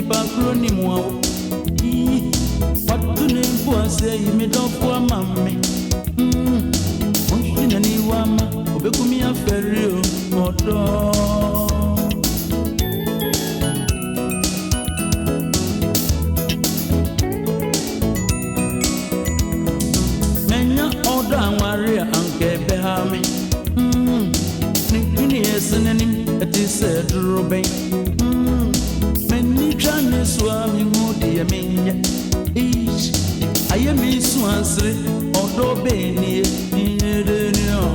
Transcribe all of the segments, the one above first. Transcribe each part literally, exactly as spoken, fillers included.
nipa kro ni mu awo watu ne mpo ase me dofo amame mm onhina ni wama obekumi aferi o odo menya odo anware anke behame mm ni esenenim etise droben mm meni twane swami ngodi ya menya ich ayemi suansre odo beni ni edenio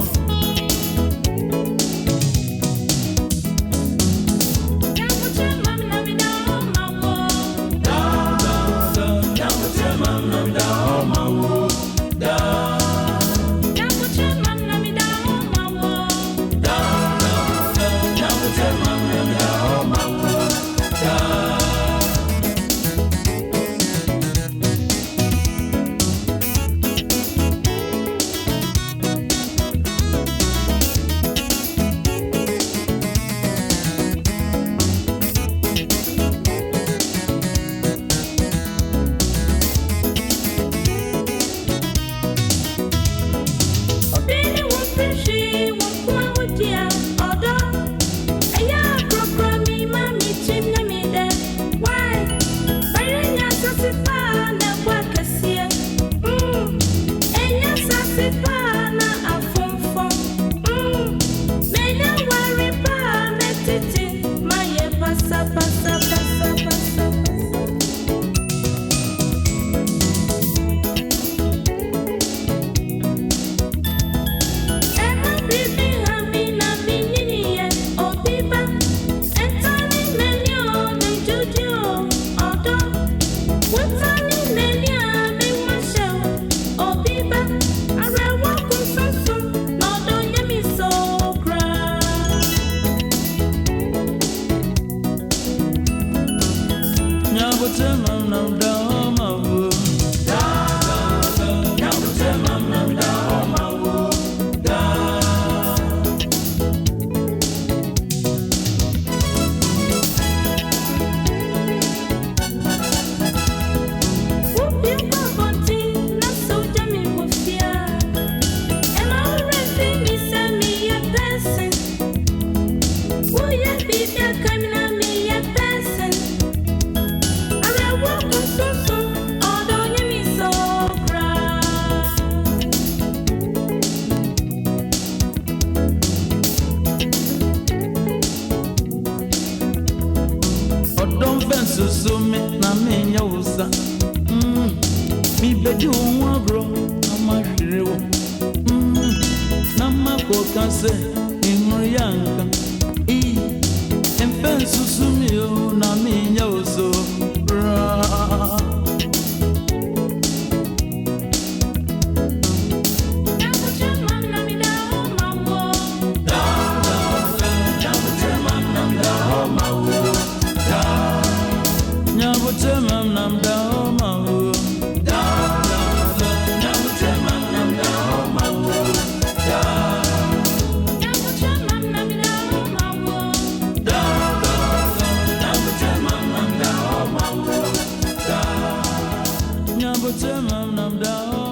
so me na menya usa mm mi bedi won bro amahwere wo mm na makoka se inru yanka i empensu sumi o na menya uso bra Nyabutemam nam da oma wo da da nyabutemam nam da oma wo da nyabutemam nam da oma wo da da nyabutemam nam da oma wo da nyabutemam nam da